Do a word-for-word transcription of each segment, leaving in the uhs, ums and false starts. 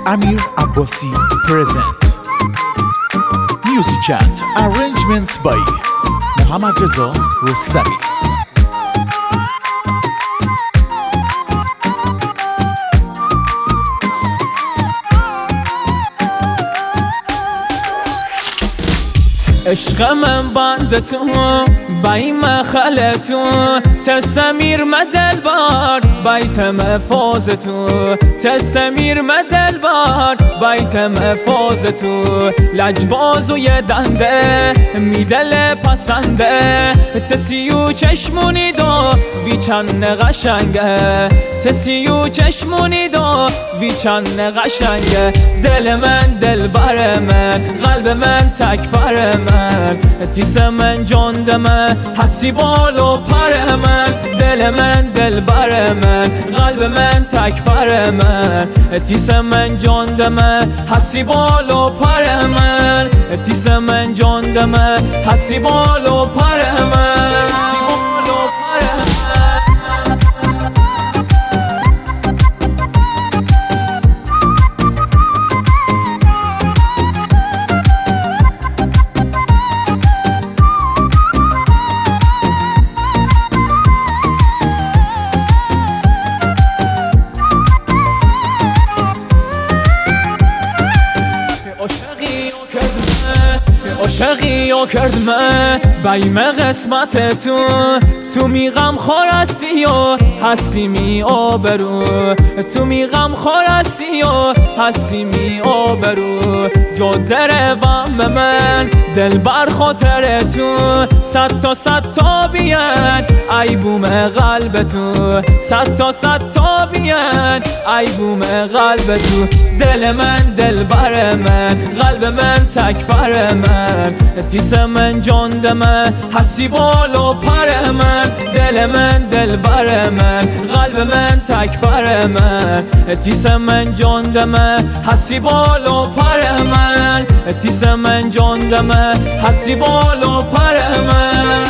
Amir Abbasi present. Music and arrangements by Muhammad Reza Rostami. عشق من بند تو بای مخل تو تسمیر مدل بار بیت مفاز تو تسمیر مدل بار بیت مفاز تو لجباز و یه دنده میدل پسنده تسیو چشمونی دو ویچن قشنگه تسیو چشمونی دو ویچن قشنگه دل من دل بر من قلب من تک بر من تیس من جان من حسی بال و پر من دل من دل بر من قلب من تک بر من تیس من جان من حسی بال و پر من تیس من جان من حسی بال و پر من عاشقی و کرد من بیم قسمت تو تو می غم خور هستی و هستی می آبرو تو می غم خور هستی و هستی می آبرو جو در وام من دل بر خاطر تو صد تا صد تا بیان ای بوم قلب تو صد تا صد تا بیان ای بوم قلب تو دل من دل بر من قلب من تک بر من تیس من جان من حسی بال و پر من دل من دل بر من قلب من تک بر من تیس من جان من حسی بال و پر من تیس من جان من حسی بال و پر من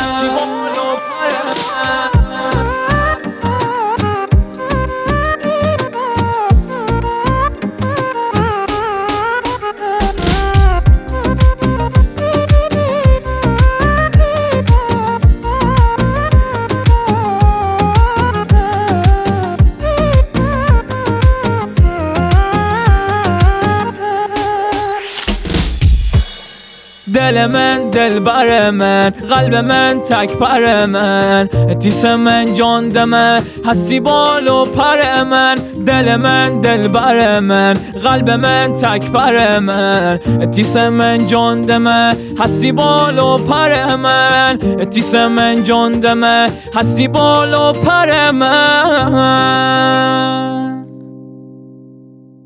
دل من دل بر من قلب من تک بر من تیس من جان من حسی بال و پر من دل من دل بر من قلب من تک بر من تیس من جان من حسی بال و پر من تیس من جان من حسی بال و پر من